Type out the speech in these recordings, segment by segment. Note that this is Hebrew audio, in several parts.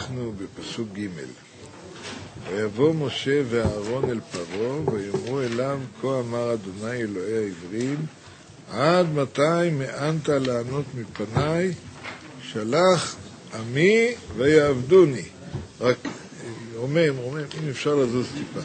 אנחנו בפסוק ג'. ויבוא משה ואהרון אל פרעה ויאמרו אליו, כה אמר אדוני אלוהי העברים, עד מתי מאנת לענות מפניי? שלח עמי ויעבדוני. רק רומם, אם אפשר לזוז טיפה.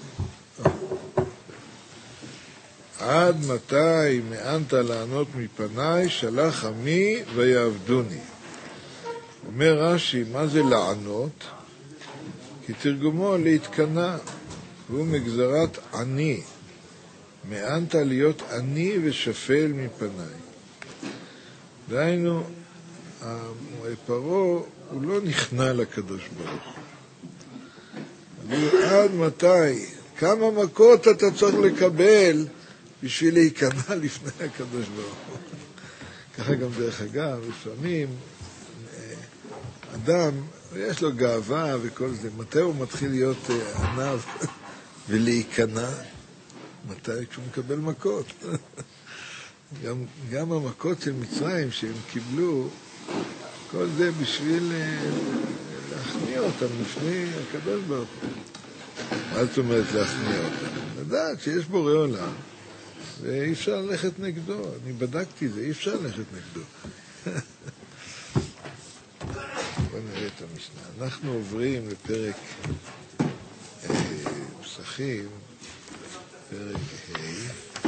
עד מתי מאנת לענות מפניי? שלח עמי ויעבדוני. אומר רש"י, מה זה לענות? כי תרגומו להתקנא, והוא מגזרת עני. מאנת להיות עני ושפל מפניי. דהיינו, פרעה הוא לא נכנע לקדוש ברוך הוא. עד מתי? כמה מכות אתה צריך לקבל בשביל להיכנע לפני הקדוש ברוך הוא? ככה גם דרך אגב, לפעמים אדם, יש לו גאווה וכל זה, מתי הוא מתחיל להיות ענב ולהיכנע? מתי? כשהוא מקבל מכות. גם המכות של מצרים שהם קיבלו, כל זה בשביל להכניע אותם לפני הקדוש ברוך הוא. מה זאת אומרת להכניע אותם? לדעת שיש בורא עולם, ואי אפשר ללכת נגדו. אני בדקתי זה, אי אפשר ללכת נגדו. בוא נראה את המשנה. אנחנו עוברים לפרק פסחים, פרק ה',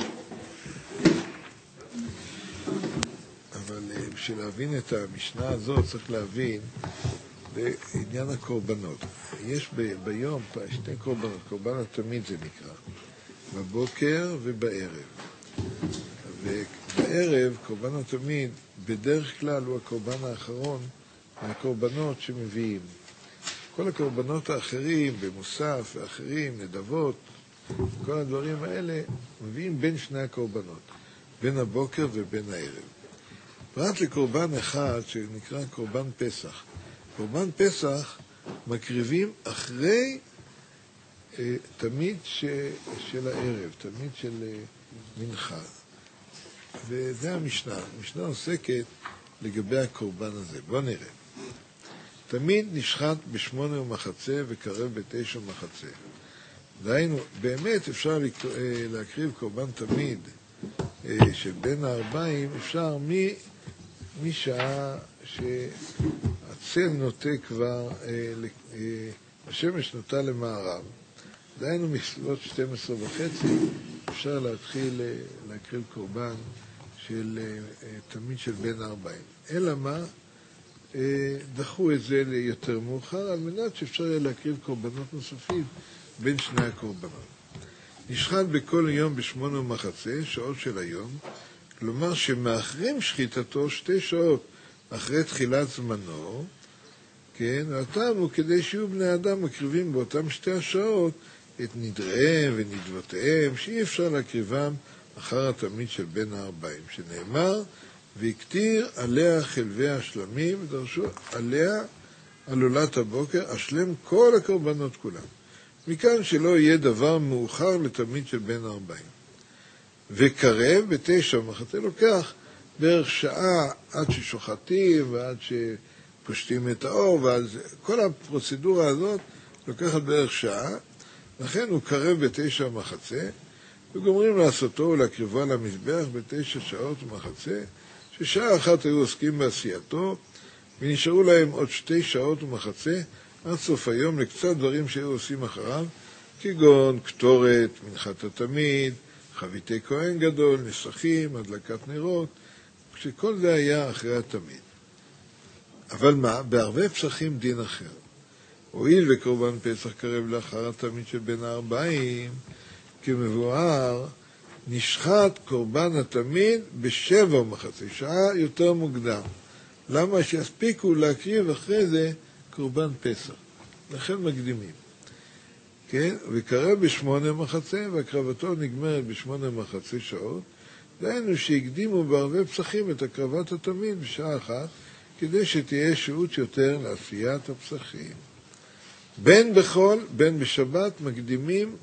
אבל בשביל להבין את המשנה הזאת צריך להבין בעניין הקורבנות. יש ביום שתי קורבנות, קורבן התמיד זה נקרא, בבוקר ובערב. ובערב קורבן התמיד בדרך כלל הוא הקורבן האחרון מהקורבנות שמביאים. כל הקורבנות האחרים, במוסף ואחרים, נדבות, כל הדברים האלה מביאים בין שני הקורבנות, בין הבוקר ובין הערב. פרט לקורבן אחד שנקרא קורבן פסח. קורבן פסח מקריבים אחרי תמיד של הערב, תמיד של מנחה. וזה המשנה. המשנה עוסקת לגבי הקורבן הזה. בוא נראה. תמיד נשחט ב8:30 וקרב ב9:30. דהיינו, באמת אפשר להקריב קורבן תמיד של בין הארבעים, אפשר משעה שהצל נוטה כבר, השמש נוטה למערב. דהיינו, מסביבות 12:30 אפשר להתחיל להקריב קורבן של תמיד של בין הארבעים. אלא מה? דחו את זה ליותר מאוחר, על מנת שאפשר יהיה להקריב קורבנות נוספים בין שני הקורבנות. נשחט בכל יום ב8:30, שעות של היום, כלומר שמאחרים שחיטתו 2 שעות אחרי תחילת זמנו, כן, הטעם הוא כדי שיהיו בני אדם מקריבים באותם 2 השעות את נדריהם ונדבותיהם, שאי אפשר להקריבם אחר התמיד של בין הארבעים, שנאמר, והקטיר עליה חלבי השלמים, ודרשו עליה עלולת הבוקר, אשלם כל הקורבנות כולם. מכאן שלא יהיה דבר מאוחר לתמיד של בין הארבעים. וקרב ב9:30 לוקח בערך שעה עד ששוחטים ועד שפושטים את האור, כל הפרוצדורה הזאת לוקחת בערך שעה, לכן הוא קרב ב9:30, וגומרים לעשותו ולהקריבו על המזבח ב9:30, ששעה אחת היו עוסקים בעשייתו, ונשארו להם עוד 2:30 עד סוף היום לקצת דברים שהיו עושים אחריו, כגון קטורת, מנחת התמיד, חביתי כהן גדול, נסכים, הדלקת נרות, כשכל זה היה אחרי התמיד. אבל מה? בערבי פסחים דין אחר. הואיל וקורבן פסח קרב לאחר התמיד של בין הארבעים, כמבואר, נשחט קורבן התמיד ב7:30, שעה יותר מוקדם. למה? שיספיקו להקריב אחרי זה קורבן פסח. לכן מקדימים. כן? וקרב ב8:30, והקרבתו נגמרת ב8:30 שעות. דהיינו שהקדימו בערבי פסחים את הקרבת התמיד בשעה אחת, כדי שתהיה שהות יותר לעשיית הפסחים. בין בחול, בין בשבת, מקדימים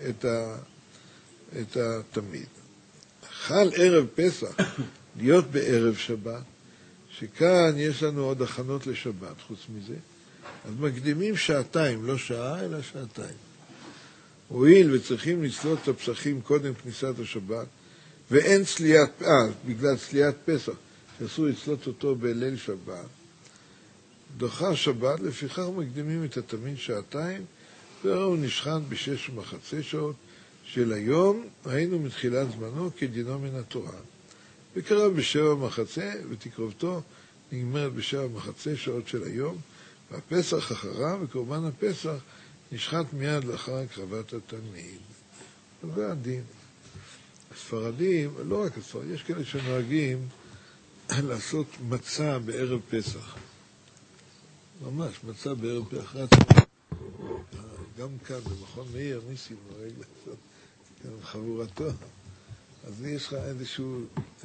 את התמיד. חל ערב פסח, להיות בערב שבת, שכאן יש לנו עוד הכנות לשבת, חוץ מזה. אז מקדימים שעתיים, לא שעה, אלא שעתיים. הואיל וצריכים לסלוט את הפסחים קודם כניסת השבת, ואין צליית, בגלל צליית פסח, שאסור לסלוט אותו בליל שבת, דוחה שבת, לפיכך מקדימים את התמין שעתיים, והוא נשחט ב6.5 שעות של היום, היינו מתחילת זמנו כדינו מן התורה. וקרב ב7.5, ותקרבתו נגמרת ב7.5 שעות של היום, והפסח אחריו, וקורבן הפסח נשחט מיד לאחר הקרבת התמיד. זה הדין. הספרדים, לא רק הספרדים, יש כאלה שנוהגים לעשות מצה בערב פסח. ממש, מצה בערב פסח. גם כאן, במכון מאיר, ניסים נוהג לעשות כאן חבורתו. אז יש לך איזשהו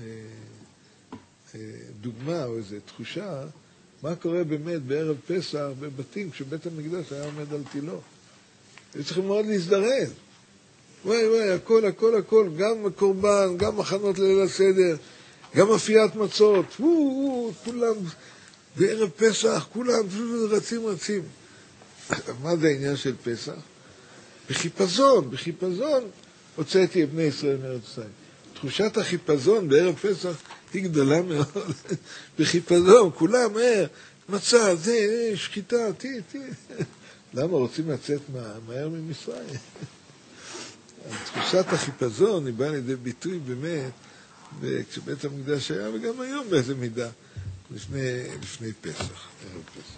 דוגמה או איזו תחושה, מה קורה באמת בערב פסח בבתים כשבית המקדש היה עומד על תילו. צריכים מאוד להזדרז. וואי, הכל, גם קורבן, גם מחנות ליל הסדר, גם אפיית מצות, כולם בערב פסח, כולם רצים. מה זה העניין של פסח? בחיפזון הוצאתי את בני ישראל מארץ ישראל. תחושת החיפזון בערב פסח היא גדולה מאוד. בחיפזון, כולם מצה, זה, שחיטה, למה רוצים לצאת מהר ממצרים? תחושת החיפזון היא באה לידי ביטוי באמת, כשבית המקדש היה, וגם היום באיזה מידה, לפני פסח, ערב פסח.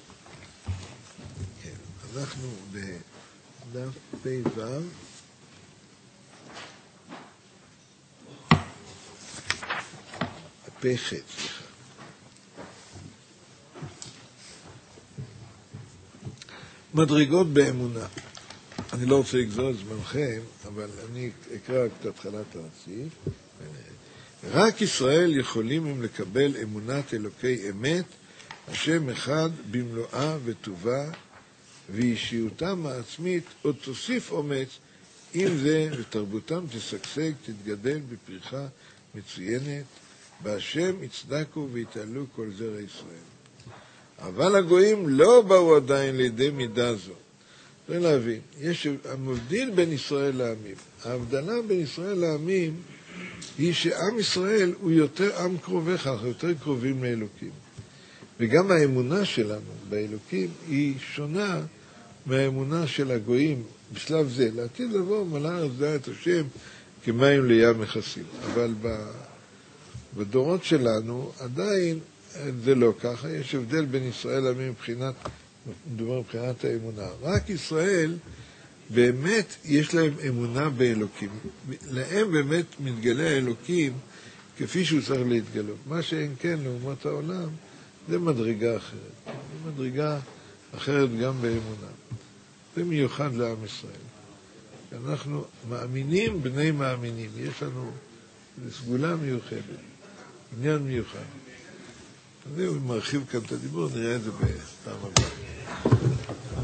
כן, אנחנו בדף פ"ו, פ"ח, מדרגות באמונה. אני לא רוצה לגזור את זמנכם, אבל אני אקרא את התחלת הסעיף. רק ישראל יכולים הם לקבל אמונת אלוקי אמת, השם אחד במלואה וטובה, ואישיותם העצמית עוד תוסיף אומץ, עם זה ותרבותם תשגשג, תתגדל בפריחה מצוינת, בהשם יצדקו ויתעלו כל זרע ישראל. אבל הגויים לא באו עדיין לידי מידה זו. צריך להבין, יש המבדיל בין ישראל לעמים. ההבדלה בין ישראל לעמים היא שעם ישראל הוא יותר עם קרוביך, אנחנו יותר קרובים לאלוקים. וגם האמונה שלנו באלוקים היא שונה מהאמונה של הגויים בשלב זה. לעתיד לבוא מלאה עבדה את השם כמים לים מכסים. אבל בדורות שלנו עדיין זה לא ככה. יש הבדל בין ישראל לעמים מבחינת האמונה. רק ישראל באמת יש להם אמונה באלוקים. להם באמת מתגלה האלוקים כפי שהוא צריך להתגלות. מה שאין כן לעומת העולם, זה מדרגה אחרת. זה מדרגה אחרת גם באמונה. זה מיוחד לעם ישראל. אנחנו מאמינים בני מאמינים. יש לנו סגולה מיוחדת, עניין מיוחד. זהו, אם מרחיב כאן את הדיבור, נראה את זה בפעם הבאה.